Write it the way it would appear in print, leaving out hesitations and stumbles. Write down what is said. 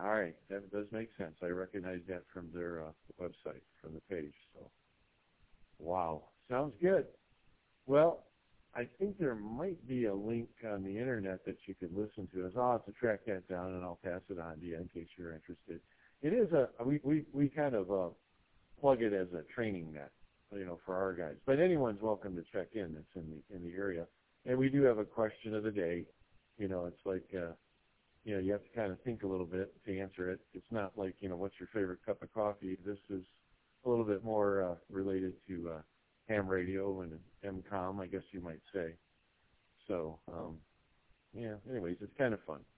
All right, that does make sense. I recognize that from their website, from the page. So, wow, sounds good. Well, I think there might be a link on the internet that you could listen to. So I'll have to track that down and I'll pass it on to you in case you're interested. It is we kind of plug it as a training net, for our guys. But anyone's welcome to check in that's in the area. And we do have a question of the day. It's like you have to kind of think a little bit to answer it. It's not like what's your favorite cup of coffee. This is a little bit more related to ham radio and MCOM, I guess you might say. So, anyways, it's kind of fun.